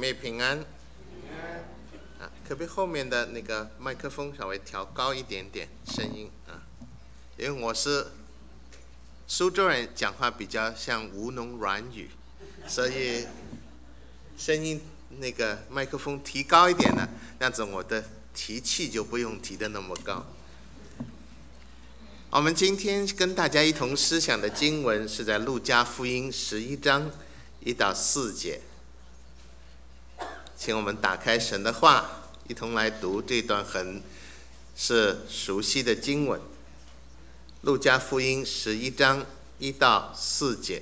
妹平安。可不可以后面的那个麦克风稍微调高一点点声音啊？因为我是苏州人，讲话比较像吴侬软语，所以声音那个麦克风提高一点呢，这样子我的提气就不用提得那么高。我们今天跟大家一同思想的经文是在路加福音11章1到4节，请我们打开神的话，一同来读这段很是熟悉的经文。路加福音11章1到4节，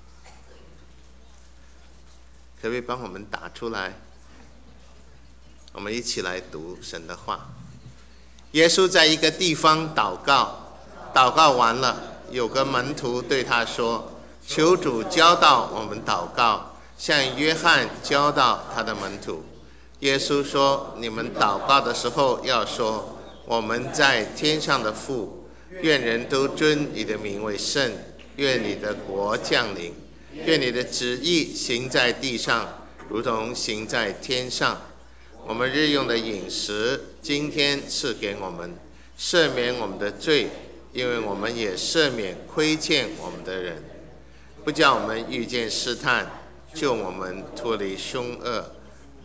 可不可以帮我们打出来？我们一起来读神的话。耶稣在一个地方祷告，祷告完了，有个门徒对他说：“求主教导我们祷告，像约翰教导他的门徒。”耶稣说：“你们祷告的时候要说，我们在天上的父，愿人都尊你的名为圣，愿你的国降临，愿你的旨意行在地上，如同行在天上。我们日用的饮食，今天赐给我们，赦免我们的罪，因为我们也赦免亏欠我们的人，不叫我们遇见试探，救我们脱离凶恶。”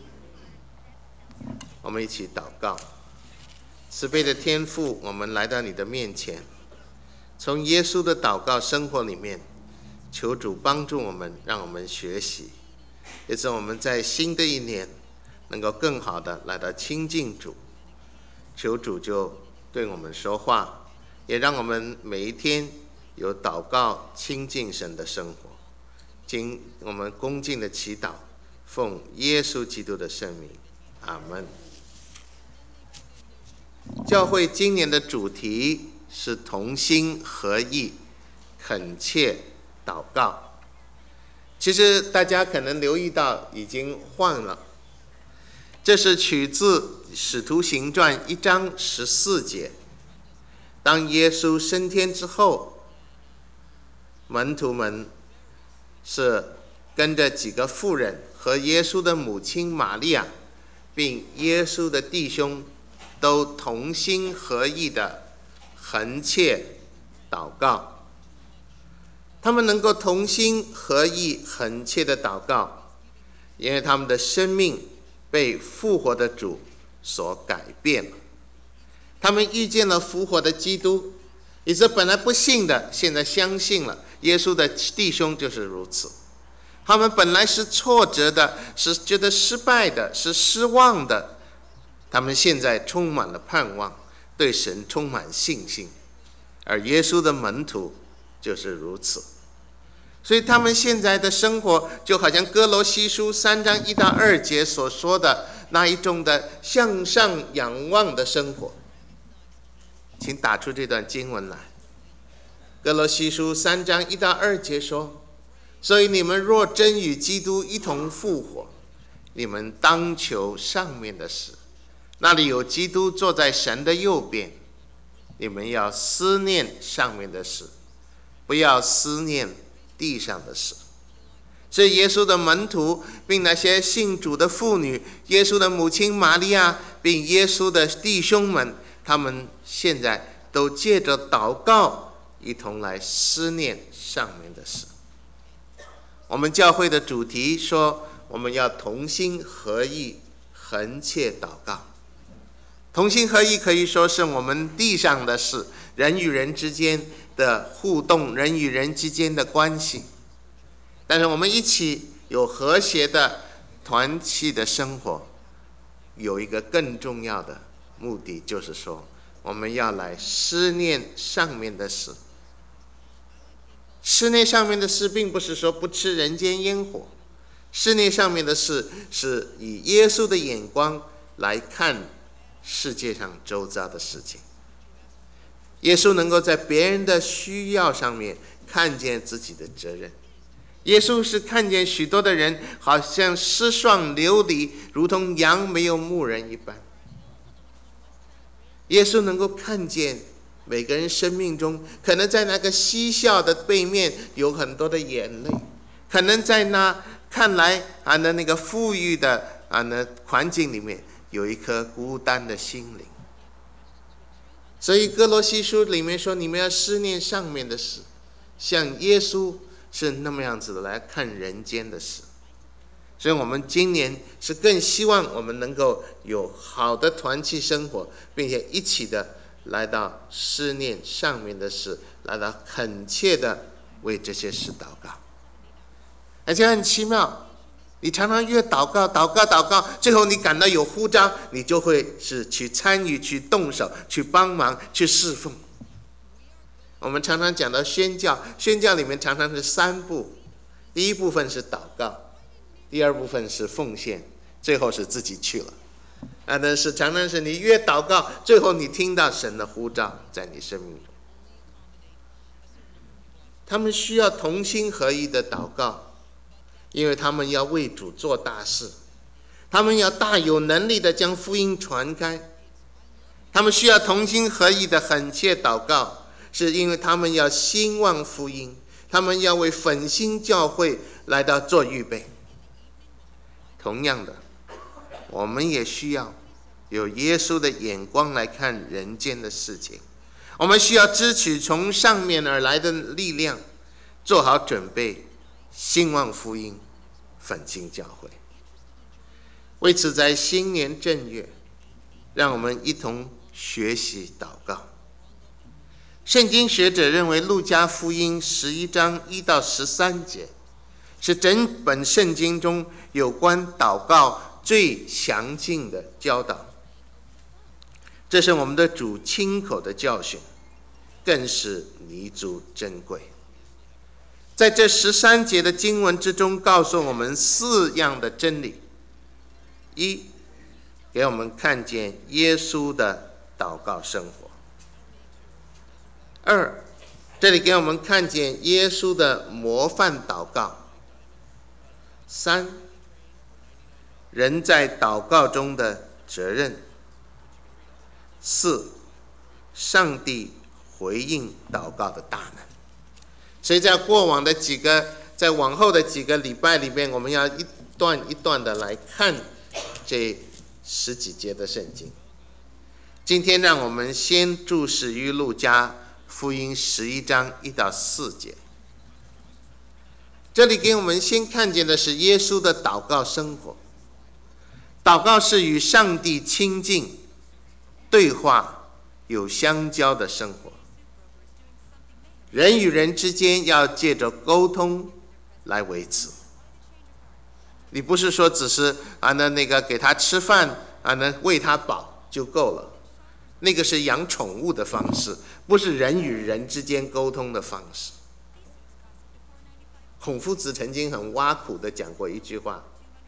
我们一起祷告。慈悲的天父，我们来到你的面前，从耶稣的祷告生活里面，求主帮助我们，让我们学习，也是我们在新的一年能够更好的来到亲近主。求主就对我们说话，也让我们每一天有祷告亲近神的生活。经我们恭敬的祈祷，奉耶稣基督的圣名，阿们。教会今年的主题是同心合意，恳切祷告。其实大家可能留意到已经换了，这是取自使徒行传1章14节。当耶稣升天之后，门徒们是跟着几个妇人和耶稣的母亲玛利亚，并耶稣的弟兄都同心合意的恳切祷告。他们能够同心合意恳切的祷告，因为他们的生命被复活的主所改变了。他们遇见了复活的基督，也是本来不信的，现在相信了。耶稣的弟兄就是如此，他们本来是挫折的，是觉得失败的，是失望的，他们现在充满了盼望，对神充满信心。而耶稣的门徒就是如此，所以他们现在的生活就好像哥罗西书3章1到2节所说的那一种的向上仰望的生活。请打出这段经文来。哥罗西书3章1到2节说：“所以你们若真与基督一同复活，你们当求上面的事，那里有基督坐在神的右边。你们要思念上面的事，不要思念地上的事。”所以耶稣的门徒并那些信主的妇女，耶稣的母亲玛利亚，并耶稣的弟兄们，他们现在都借着祷告一同来思念上面的事。我们教会的主题说，我们要同心合意恳切祷告。同心合意可以说是我们地上的事，人与人之间的互动，人与人之间的关系。但是我们一起有和谐的团契的生活，有一个更重要的目的，就是说我们要来思念上面的事。思念上面的事并不是说不吃人间烟火，思念上面的事是以耶稣的眼光来看世界上周遭的事情。耶稣能够在别人的需要上面看见自己的责任。耶稣是看见许多的人好像失丧流离，如同羊没有牧人一般。耶稣能够看见每个人生命中，可能在那个嬉笑的背面有很多的眼泪，可能在那看来那个富裕的环境里面有一颗孤单的心灵。所以哥罗西书里面说，你们要思念上面的事，像耶稣是那么样子的来看人间的事。所以我们今年是更希望我们能够有好的团契生活，并且一起的来到思念上面的事，来到恳切的为这些事祷告。而且很奇妙，你常常越祷告祷告祷告，最后你感到有呼召，你就会是去参与、去动手、去帮忙、去侍奉。我们常常讲到宣教，宣教里面常常是3步，第一部分是祷告，第二部分是奉献，最后是自己去了。但是常常是你越祷告，最后你听到神的呼召在你生命中。他们需要同心合一的祷告，因为他们要为主做大事，他们要大有能力的将福音传开。他们需要同心合一的恳切祷告，是因为他们要兴旺福音，他们要为粉兴教会来到做预备。同样的，我们也需要有耶稣的眼光来看人间的事情。我们需要支取从上面而来的力量，做好准备，兴旺福音，粉兴教会。为此，在新年正月，让我们一同学习祷告。圣经学者认为，路加福音11章1到13节是整本圣经中有关祷告最详尽的教导。这是我们的主亲口的教训，更是弥足珍贵。在这13节的经文之中，告诉我们4样的真理：一，给我们看见耶稣的祷告生活；二，这里给我们看见耶稣的模范祷告；三，人在祷告中的责任；四，上帝回应祷告的大能。所以在往后的几个礼拜里面，我们要一段一段的来看这10几节的圣经。今天让我们先注视于路加福音11章1到4节。这里给我们先看见的是耶稣的祷告生活。祷告是与上帝亲近、对话、有相交的生活。人与人之间要借着沟通来维持。你不是说只是给他吃饭喂他饱就够了，那个是养宠物的方式，不是人与人之间沟通的方式。孔夫子曾经很挖苦的讲过一句话，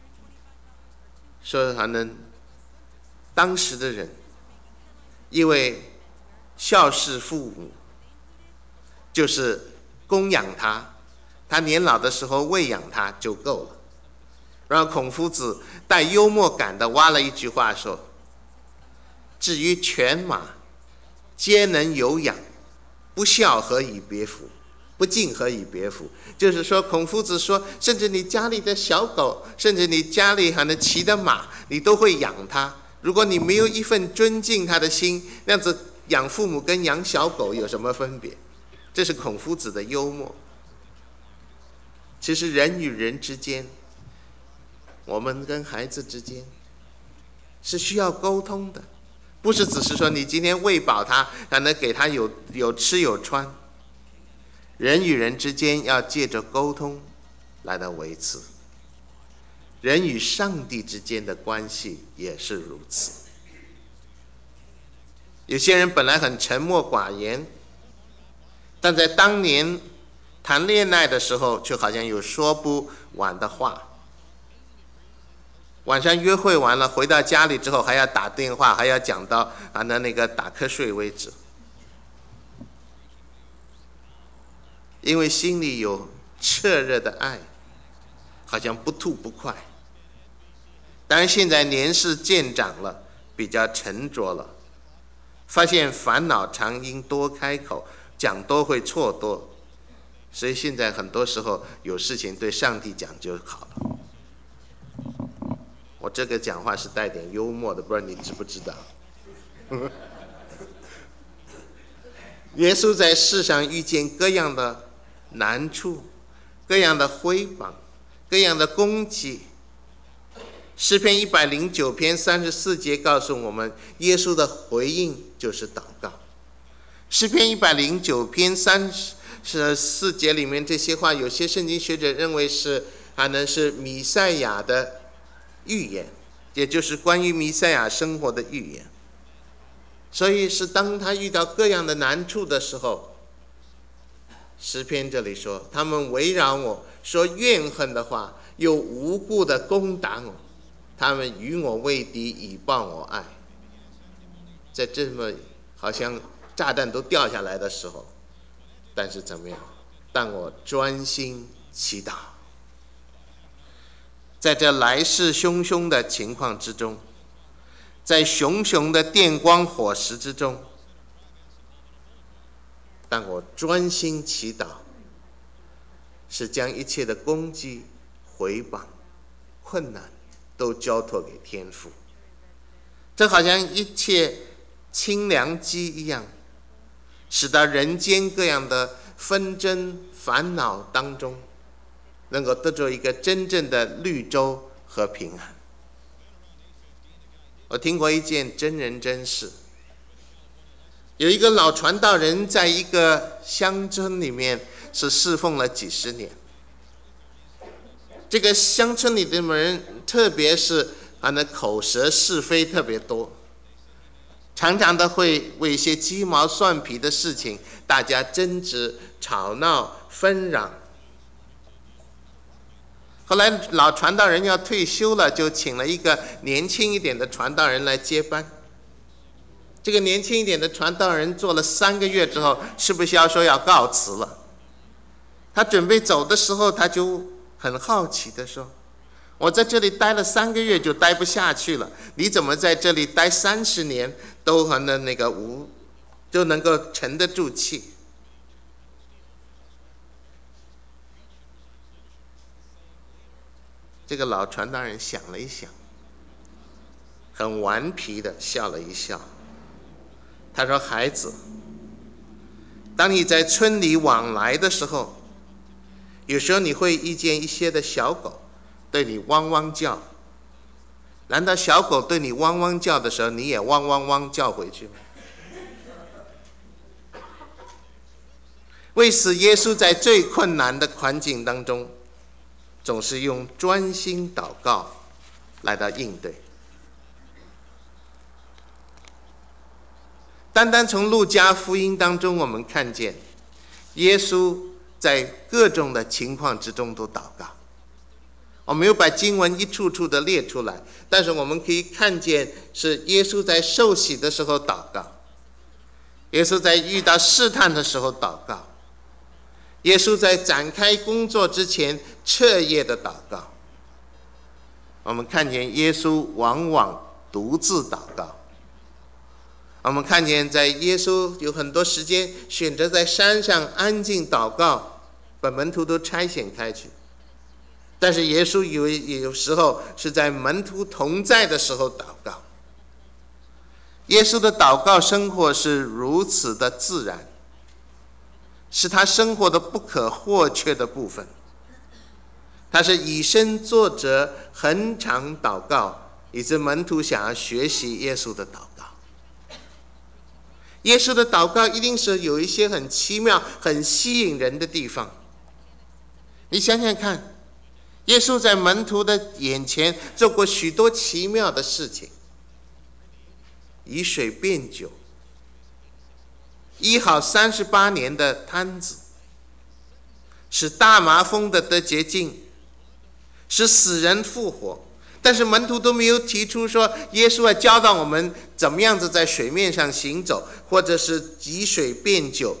说当时的人因为孝事父母，就是供养他，他年老的时候喂养他就够了。然后孔夫子带幽默感的挖了一句话说：至于犬马，皆能有养，不孝何以别乎？不敬何以别乎？就是说，孔夫子说，甚至你家里的小狗，甚至你家里还能骑的马，你都会养它。如果你没有一份尊敬它的心，那样子养父母跟养小狗有什么分别？这是孔夫子的幽默。其实人与人之间，我们跟孩子之间是需要沟通的，不是只是说你今天喂饱他，能给他有吃有穿。人与人之间要借着沟通来到维持。人与上帝之间的关系也是如此。有些人本来很沉默寡言，但在当年谈恋爱的时候，却好像有说不完的话。晚上约会完了，回到家里之后还要打电话，还要讲到打瞌睡为止，因为心里有炽热的爱，好像不吐不快。当然现在年事渐长了，比较沉着了，发现烦恼常因多开口，讲多会错多，所以现在很多时候有事情对上帝讲就好了。 我这个讲话是带点幽默的，不知道你知不知道？耶稣在世上遇见各样的难处，各样的毁谤，各样的攻击。诗篇109篇34节告诉我们，耶稣的回应就是祷告。诗篇109篇34节里面这些话，有些圣经学者认为是可能是弥赛亚的预言，也就是关于弥赛亚生活的预言。所以是当他遇到各样的难处的时候，诗篇这里说，他们围绕我说怨恨的话，又无故的攻打我，他们与我为敌，以报我爱。在这么好像炸弹都掉下来的时候，但是怎么样？但我专心祈祷。在这来势汹汹的情况之中，在熊熊的电光火石之中，但我专心祈祷，是将一切的攻击、毁谤、困难都交托给天父。这好像一切清凉机一样，使得人间各样的纷争、烦恼当中，能够得着一个真正的绿洲和平安。我听过一件真人真事，有一个老传道人在一个乡村里面是侍奉了几十年。这个乡村里的人，特别是口舌是非特别多，常常的会为一些鸡毛蒜皮的事情，大家争执、吵闹、纷扰。后来老传道人要退休了，就请了一个年轻一点的传道人来接班。这个年轻一点的传道人做了3个月之后，是不是要说要告辞了？他准备走的时候，他就很好奇的说，我在这里待了3个月就待不下去了，你怎么在这里待30年都就能够沉得住气？这个老传道人想了一想，很顽皮的笑了一笑。他说，孩子，当你在村里往来的时候，有时候你会遇见一些的小狗对你汪汪叫，难道小狗对你汪汪叫的时候，你也汪汪汪叫回去吗？为此，耶稣在最困难的环境当中，总是用专心祷告来到应对。单单从路加福音当中，我们看见耶稣在各种的情况之中都祷告。我没有把经文一处处的列出来，但是我们可以看见是耶稣在受洗的时候祷告，耶稣在遇到试探的时候祷告，耶稣在展开工作之前彻夜的祷告。我们看见耶稣往往独自祷告，我们看见在耶稣有很多时间选择在山上安静祷告，把门徒都差遣开去。但是耶稣有时候是在门徒同在的时候祷告。耶稣的祷告生活是如此的自然，是他生活的不可或缺的部分。他是以身作则，恒常祷告，以致门徒想要学习耶稣的祷告。耶稣的祷告一定是有一些很奇妙、很吸引人的地方。你想想看，耶稣在门徒的眼前做过许多奇妙的事情，以水变酒，医好38年的瘫子，使大麻风的得洁净，使死人复活。但是门徒都没有提出说，耶稣教导我们怎么样子在水面上行走，或者是以水变酒。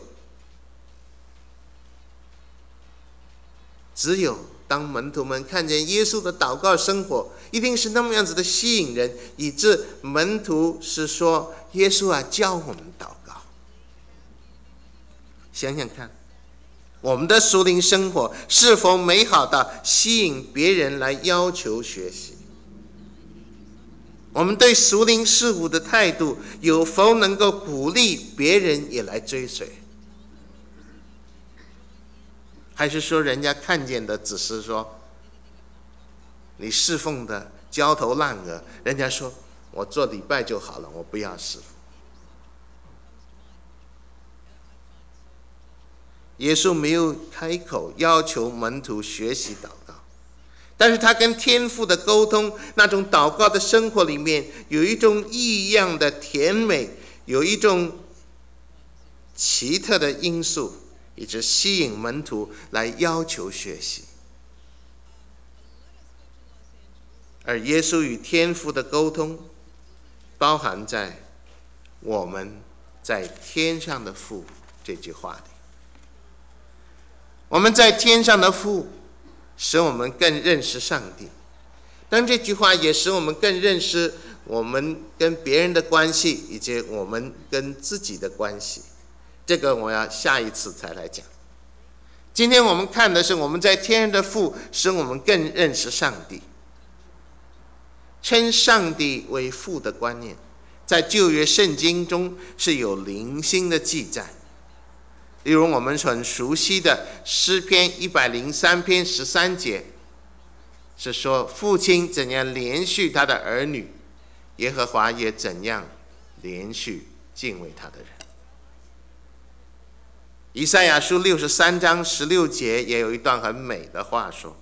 只有当门徒们看见耶稣的祷告生活一定是那么样子的吸引人，以致门徒是说，耶稣啊，教我们祷告。想想看，我们的属灵生活是否美好到吸引别人来要求学习？ 我们对属灵事物的态度有否能够鼓励别人也来追随？还是说人家看见的只是说你侍奉的焦头烂额，人家说我做礼拜就好了，我不要侍奉。耶稣没有开口要求门徒学习祷告，但是他跟天父的沟通，那种祷告的生活里面有一种异样的甜美，有一种奇特的因素，一直吸引门徒来要求学习。而耶稣与天父的沟通，包含在我们在天上的父这句话里。我们在天上的父，使我们更认识上帝。但这句话也使我们更认识我们跟别人的关系，以及我们跟自己的关系。这个我要下一次才来讲。今天我们看的是我们在天上的父，使我们更认识上帝。称上帝为父的观念，在旧约圣经中是有零星的记载。例如我们很熟悉的诗篇103篇13节，是说父亲怎样连续他的儿女，耶和华也怎样连续敬畏他的人。以赛亚书63章16节也有一段很美的话说，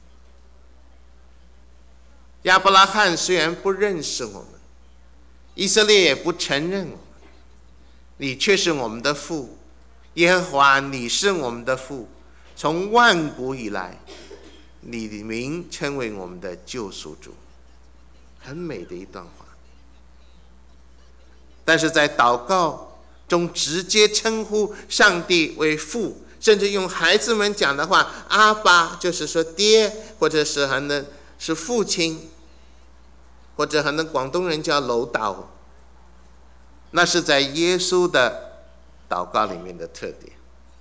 亚伯拉罕虽然不认识我们，以色列也不承认我们，你却是我们的父，耶和华你是我们的父，从万古以来，你的名称为我们的救赎主。很美的一段话。但是在祷告中直接称呼上帝为父，甚至用孩子们讲的话，阿爸就是说爹，或者是还能是父亲，或者还能广东人叫老豆，那是在耶稣的祷告里面的特点。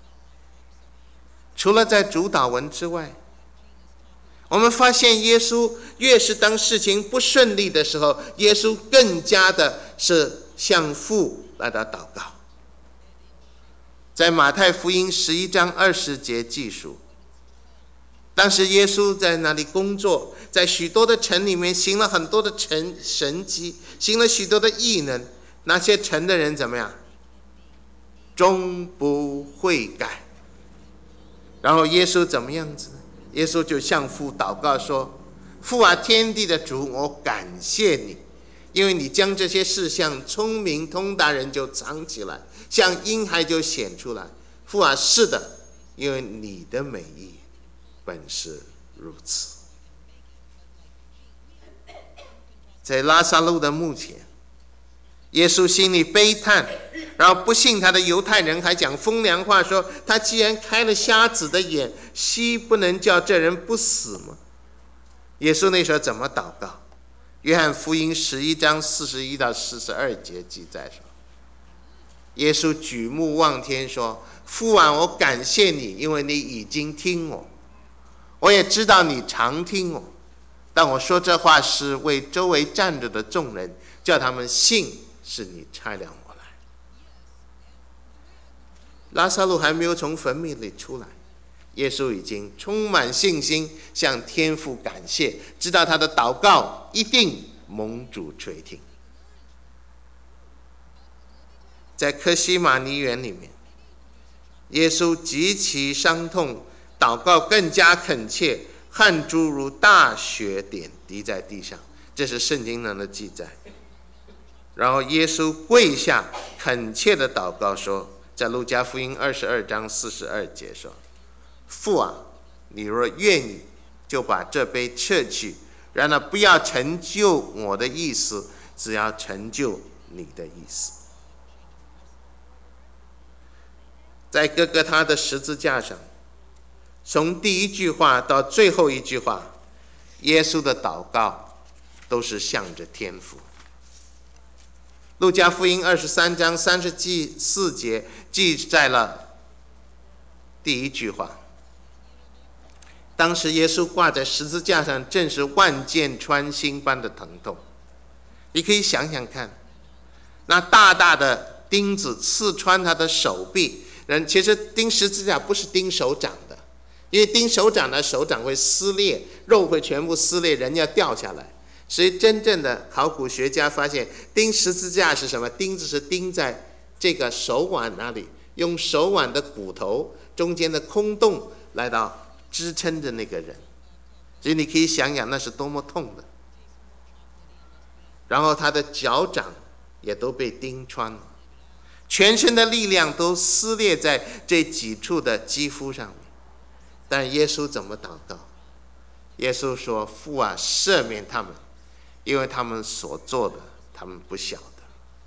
除了在主祷文之外，我们发现耶稣越是当事情不顺利的时候，耶稣更加的是向父来到祷告。在马太福音11章20节记述，当时耶稣在那里工作，在许多的城里面行了很多的神迹，行了许多的异能，那些城的人怎么样？终不悔改。然后耶稣怎么样子呢？耶稣就向父祷告说，父啊，天地的主，我感谢你，因为你将这些事向聪明通达人就藏起来，向婴孩就显出来。父啊，是的，因为你的美意本是如此。在拉撒路的墓前，耶稣心里悲叹，然后不信他的犹太人还讲风凉话，说他既然开了瞎子的眼，岂不能叫这人不死吗？耶稣那时候怎么祷告？约翰福音11章41到42节记载说，耶稣举目望天说，父啊，我感谢你，因为你已经听我，我也知道你常听我，但我说这话是为周围站着的众人，叫他们信是你差了我来。拉撒路还没有从坟墓里出来，耶稣已经充满信心向天父感谢，知道他的祷告一定蒙主垂听。在客西马尼园里面，耶稣极其伤痛，祷告更加恳切，汗珠如大雪点滴在地上，这是圣经上的记载。然后耶稣跪下恳切的祷告说，在路加福音22章42节说，父啊，你若愿意，就把这杯撤去，然而不要成就我的意思，只要成就你的意思。在哥哥他的十字架上，从第一句话到最后一句话，耶稣的祷告都是向着天父。路加福音23章34节记载了第一句话，当时耶稣挂在十字架上，正是万箭穿心般的疼痛。 你可以想想看，那大大的钉子刺穿他的手臂，其实钉十字架不是钉手掌的，因为钉手掌的手掌会撕裂，肉会全部撕裂，人要掉下来。所以真正的考古学家发现，钉十字架是什么？钉子是钉在这个手腕那里，用手腕的骨头中间的空洞来到支撑着那个人。所以你可以想想那是多么痛的。然后他的脚掌也都被钉穿了，全身的力量都撕裂在这几处的肌肤上面。但耶稣怎么祷告？耶稣说：“父啊，赦免他们，因为他们所做的，他们不晓得。”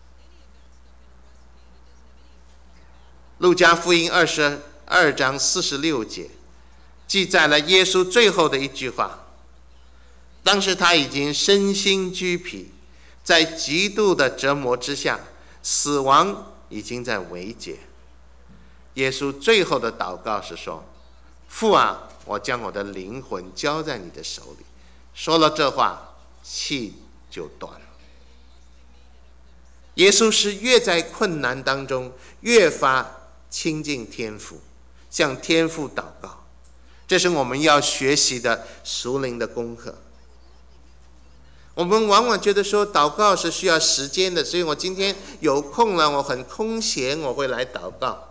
路加福音22章46节记载了耶稣最后的一句话。当时他已经身心俱疲，在极度的折磨之下，死亡已经在围解。耶稣最后的祷告是说：“父啊，我将我的灵魂交在你的手里。”说了这话，气就断了。耶稣是越在困难当中，越发亲近天父，向天父祷告。这是我们要学习的属灵的功课。我们往往觉得说祷告是需要时间的，所以我今天有空了，我很空闲，我会来祷告。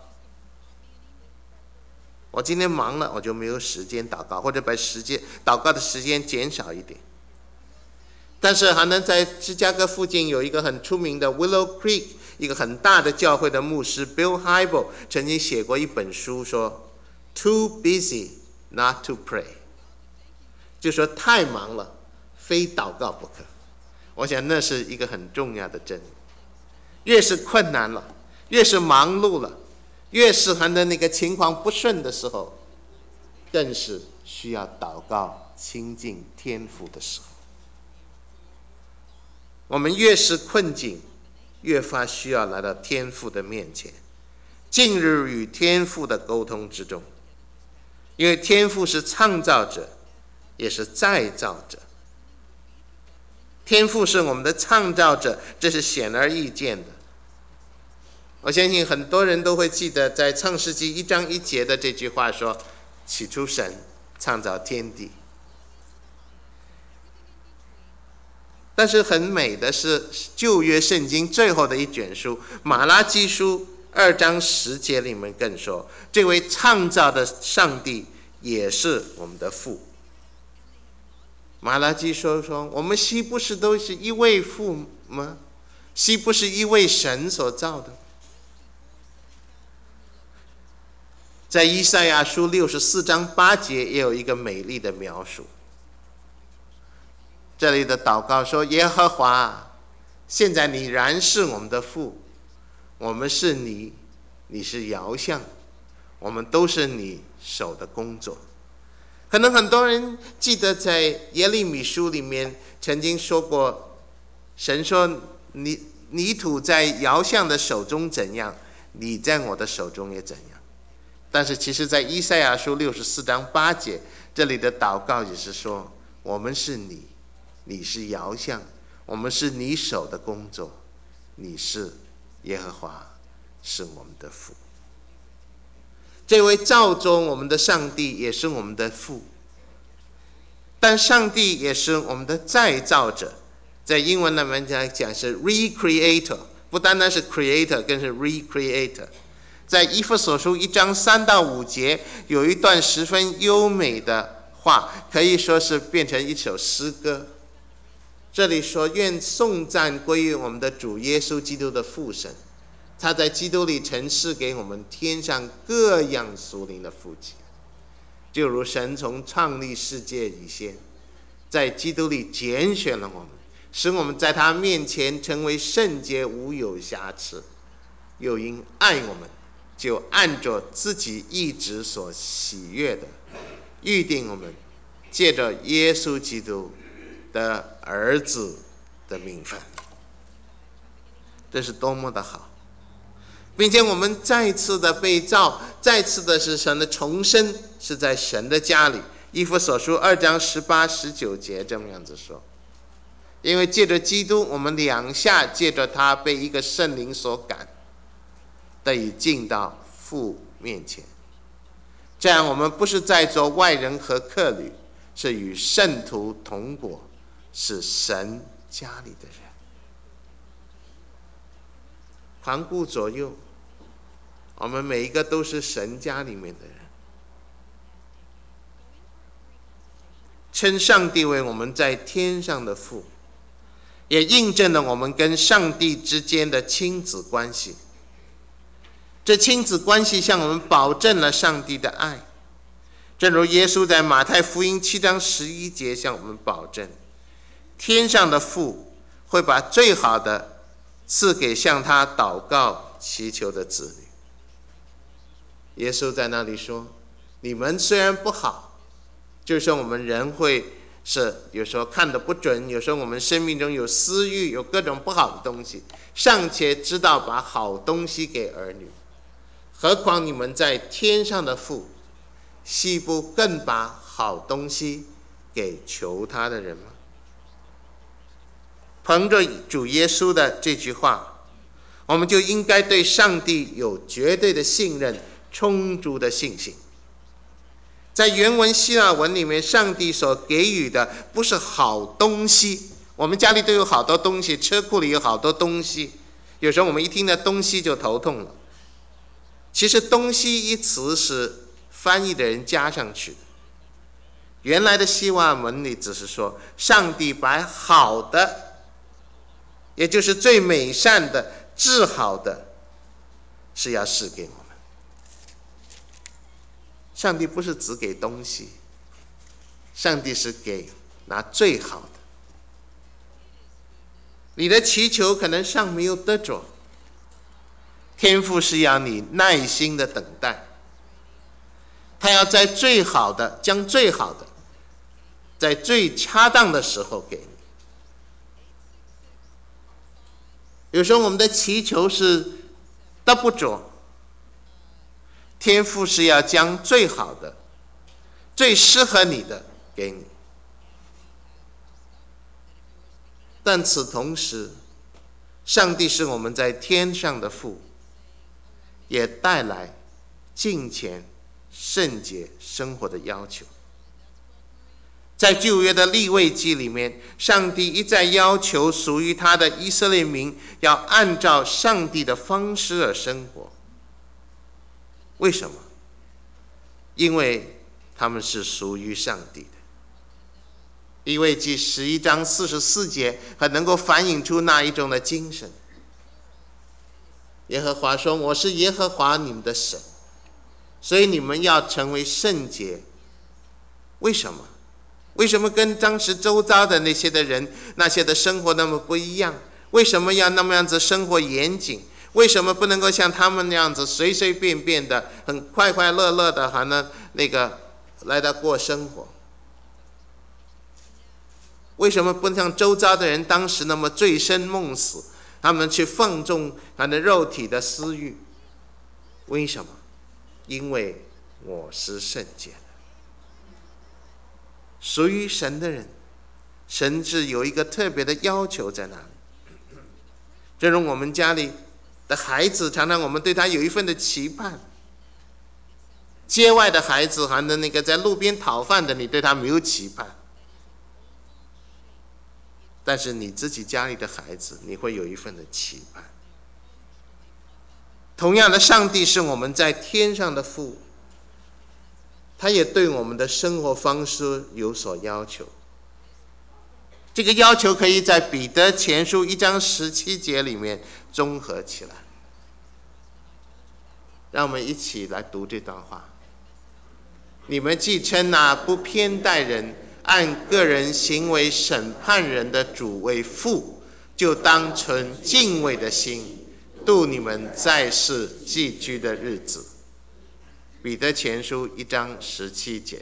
我今天忙了，我就没有时间祷告，或者把祷告的时间减少一点。但是还能在芝加哥附近有一个很出名的 Willow Creek， 一个很大的教会的牧师 Bill Hybel 曾经写过一本书说 Too busy not to pray， 就说太忙了，非祷告不可。我想那是一个很重要的真理。越是困难了，越是忙碌了，越是还的那个情况不顺的时候，更是需要祷告亲近天父的时候。我们越是困境，越发需要来到天父的面前，进入与天父的沟通之中。因为天父是创造者，也是再造者。天父是我们的创造者，这是显而易见的。我相信很多人都会记得在创世纪1章1节的这句话说：“起初神创造天地。”但是很美的是，旧约圣经最后的一卷书马拉基书2章10节里面更说，这位创造的上帝也是我们的父。马拉基说我们岂不是都是一位父吗？岂不是一位神所造的？在以赛亚书64章8节也有一个美丽的描述。这里的祷告说：“耶和华，现在你然是我们的父，我们是你，你是窯匠，我们都是你手的工作。”可能很多人记得在耶利米书里面曾经说过，神说泥土在窯匠的手中怎样，你在我的手中也怎样。但是其实在以赛亚书64章8节这里的祷告也是说，我们是你，你是窯匠，我们是你手的工作，你是耶和华，是我们的父。这位造中我们的上帝也是我们的父，但上帝也是我们的再造者。在英文里面讲是 recreator， 不单单是 creator， 更是 recreator。在以弗所书1章3到5节有一段十分优美的话，可以说是变成一首诗歌。这里说：“愿颂赞归于我们的主耶稣基督的父神，他在基督里曾赐给我们天上各样属灵的福气，就如神从创立世界以前，在基督里拣选了我们，使我们在他面前成为圣洁无有瑕疵，又因爱我们，就按着自己意志所喜悦的，预定我们借着耶稣基督的儿子的名分。”这是多么的好，并且我们再次的被造，再次的是神的重生，是在神的家里。以弗所书2章18、19节这么样子说。 因为借着基督，我们两下借着他被一个圣灵所感，得以进到父面前。这样我们不是在做外人和客旅，是与圣徒同国，是神家里的人。环顾左右，我们每一个都是神家里面的人。称上帝为我们在天上的父，也印证了我们跟上帝之间的亲子关系。这亲子关系向我们保证了上帝的爱，正如耶稣在马太福音7章11节向我们保证，天上的父会把最好的赐给向他祷告祈求的子女。耶稣在那里说，你们虽然不好，就是说我们人会是有时候看得不准，有时候我们生命中有私欲，有各种不好的东西，尚且知道把好东西给儿女，何况你们在天上的父，岂不更把好东西给求他的人吗？凭着主耶稣的这句话，我们就应该对上帝有绝对的信任，充足的信心。在原文希腊文里面，上帝所给予的不是好东西，我们家里都有好多东西，车库里有好多东西，有时候我们一听到东西就头痛了。其实东西一词是翻译的人加上去的，原来的希腊文里只是说上帝把好的，也就是最美善的至好的是要赐给我们。上帝不是只给东西，上帝是给拿最好的。你的祈求可能尚没有得着，天父是要你耐心的等待，他要在最好的，将最好的在最恰当的时候给你。有时候我们的祈求是得不着，天父是要将最好的最适合你的给你。但此同时，上帝是我们在天上的父，也带来敬虔圣洁生活的要求。在旧约的利未记里面，上帝一再要求属于他的以色列民要按照上帝的方式而生活。为什么？因为他们是属于上帝的。利未记11章44节很能够反映出那一种的精神。耶和华说，我是耶和华你们的神，所以你们要成为圣洁。为什么？为什么跟当时周遭的那些的人，那些的生活那么不一样？为什么要那么样子生活严谨？为什么不能够像他们那样子随随便便的，很快快乐乐的，还能来到过生活？为什么不像周遭的人当时那么醉生梦死？他们去放纵他的肉体的私欲？为什么？因为我是圣洁的。属于神的人，神是有一个特别的要求在那里。正如我们家里的孩子，常常我们对他有一份的期盼。街外的孩子，还能在路边讨饭的，你对他没有期盼。但是你自己家里的孩子，你会有一份的期盼。同样的，上帝是我们在天上的父，他也对我们的生活方式有所要求。这个要求可以在彼得前书1章17节里面综合起来。让我们一起来读这段话。你们既称那不偏待人，按个人行为审判人的主为父，就当存敬畏的心，度你们在世寄居的日子。彼得前书1章17节。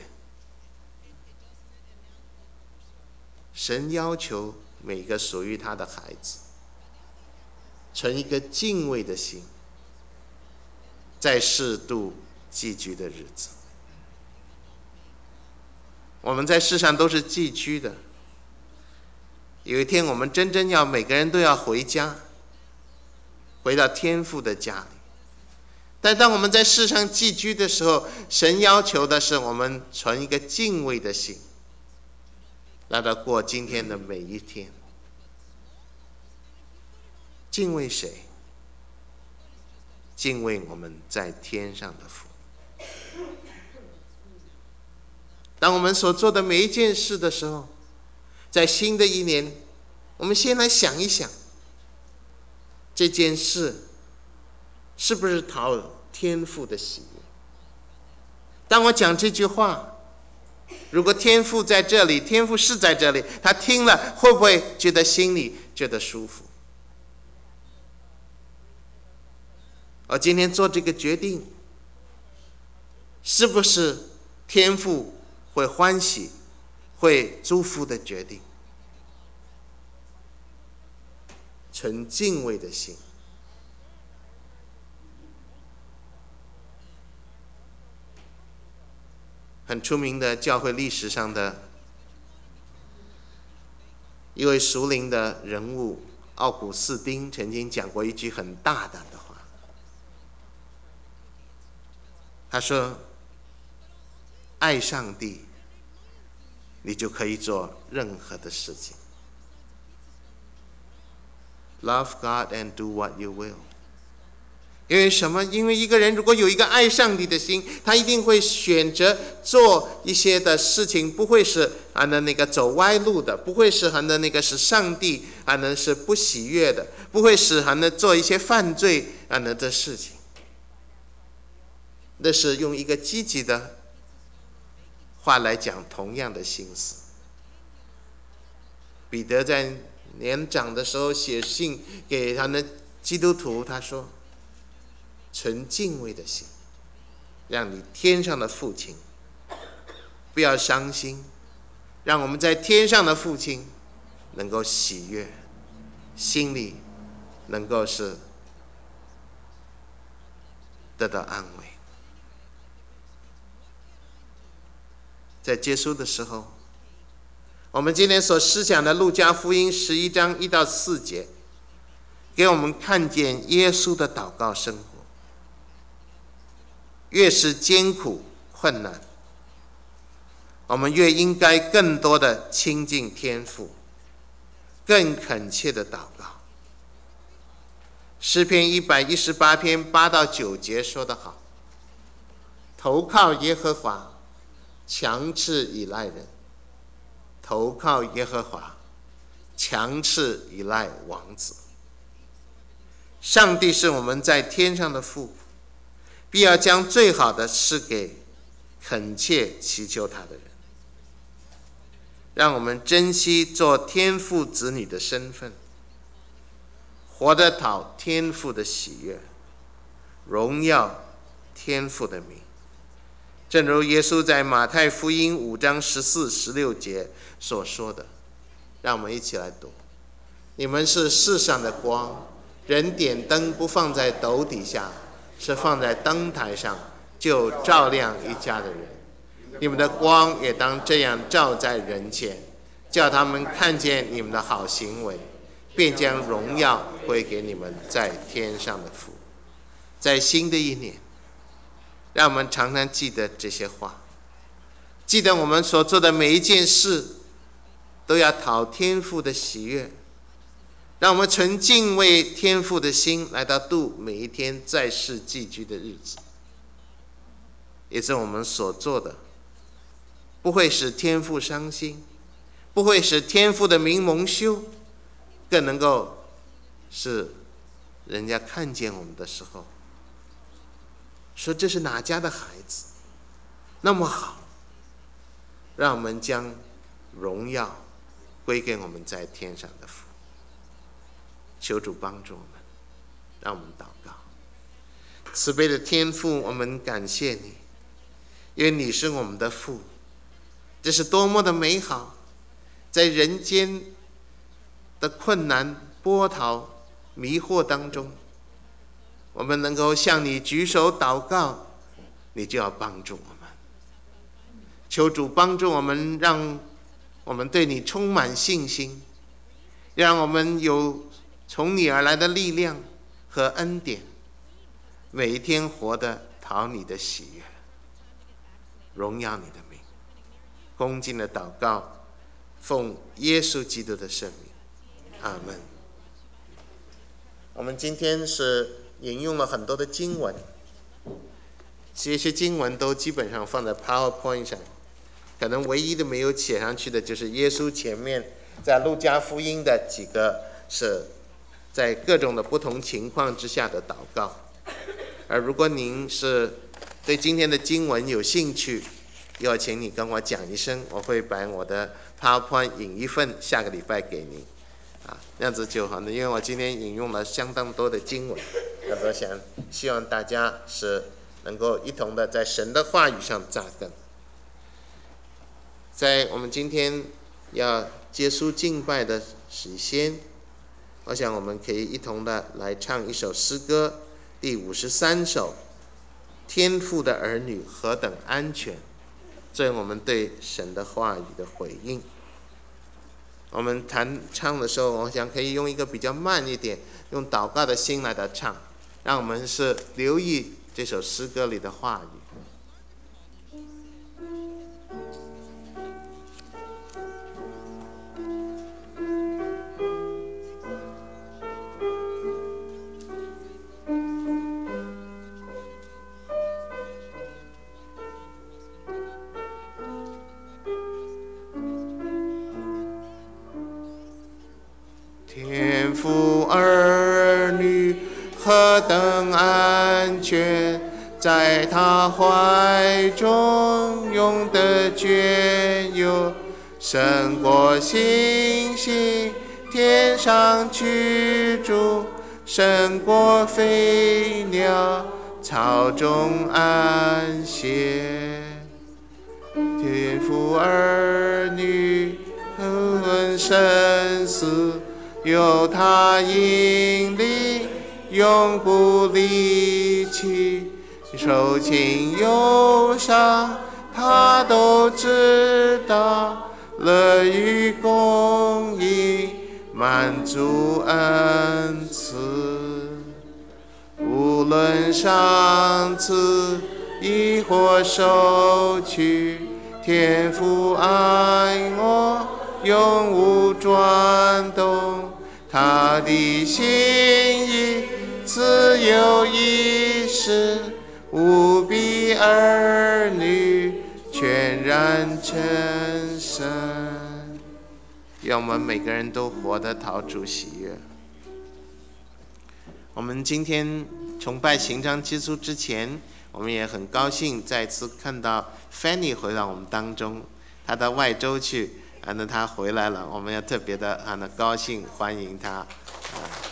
神要求每个属于他的孩子，存一个敬畏的心，在世度寄居的日子。我们在世上都是寄居的， 有一天我们真正要每个人都要回家，回到天父的家里。但当我们在世上寄居的时候，神要求的是我们存一个敬畏的心，来到过今天的每一天。敬畏谁？敬畏我们在天上的父。当我们所做的每一件事的时候，在新的一年，我们先来想一想，这件事是不是讨天父的喜悦？当我讲这句话，如果天父在这里，天父是在这里，他听了会不会觉得心里觉得舒服？而今天做这个决定，是不是天父会欢喜、会祝福的决定？存敬畏的心。很出名的教会历史上的一位属灵的人物奥古斯丁曾经讲过一句很大胆的话，他说：爱上帝，你就可以做任何的事情。Love God and do what you will。因为什么？因为一个人如果有一个爱上帝的心，他一定会选择做一些的事情，不会是那个走歪路的，不会是使上帝是不喜悦的，不会使做一些犯罪的事情。那是用一个积极的话来讲同样的心思。彼得在年长的时候写信给基督徒，他说：存敬畏的心，让你天上的父亲不要伤心，让我们在天上的父亲能够喜悦，心里能够是得到安慰。在结束的时候，我们今天所思想的路加福音11章1到4节，给我们看见耶稣的祷告生活。越是艰苦困难，我们越应该更多的亲近天父，更恳切的祷告。诗篇118篇8到9节说得好：投靠耶和华，强斥依赖人；投靠耶和华，强斥依赖王子。上帝是我们在天上的父，必要将最好的赐给恳切祈求他的人。让我们珍惜做天父子女的身份，活得讨天父的喜悦，荣耀天父的名。正如耶稣在马太福音5章14、16节所说的，让我们一起来读：你们是世上的光，人点灯不放在斗底下，是放在灯台上，就照亮一家的人。你们的光也当这样照在人前，叫他们看见你们的好行为，便将荣耀归给你们在天上的父。在新的一年，让我们常常记得这些话，记得我们所做的每一件事都要讨天父的喜悦，让我们存敬畏天父的心来到度每一天在世寄居的日子。也是我们所做的不会使天父伤心，不会使天父的名蒙羞，更能够使人家看见我们的时候说这是哪家的孩子那么好。让我们将荣耀归给我们在天上的父。求主帮助我们，让我们祷告。慈悲的天父，我们感谢你，因为你是我们的父，这是多么的美好。在人间的困难波涛迷惑当中，我们能够向你举手祷告，你就要帮助我们。求主帮助我们，让我们对你充满信心， 让我们有从你而来的力量和恩典，每一天活得讨你的喜悦，荣耀你的名。恭敬的祷告，奉耶稣基督的圣名，阿门。我们今天是引用了很多的经文，这些经文都基本上放在 PowerPoint 上，可能唯一的没有写上去的就是耶稣前面在路加福音的几个是在各种的不同情况之下的祷告。而如果您是对今天的经文有兴趣，要请你跟我讲一声，我会把我的 PowerPoint 引一份，下个礼拜给您。那样子就好了，因为我今天引用了相当多的经文，我希望大家是能够一同的在神的话语上扎根。在我们今天要结束敬拜的时间，我想我们可以一同的来唱一首诗歌，第53首，天父的儿女何等安全，这我们对神的话语的回应。我们唱的时候，我想可以用一个比较慢一点，用祷告的心来的唱，让我们是留意这首诗歌里的话语。天父儿女何等安全，在他怀中永得眷佑，胜过星星，天上居住，胜过飞鸟，草中安歇。天父儿女何问生死，有他引领，永不离弃，受尽忧伤，他都知道，乐于供应，满足恩赐。无论赏赐亦或收取，天父爱我，永无转动，他的心意自有意识，无比儿女全然成圣。愿我们每个人都活得讨主喜悦。我们今天崇拜行章基督之前，我们也很高兴再次看到 Fanny 回到我们当中，她到外州去，那她回来了，我们要特别的高兴欢迎她。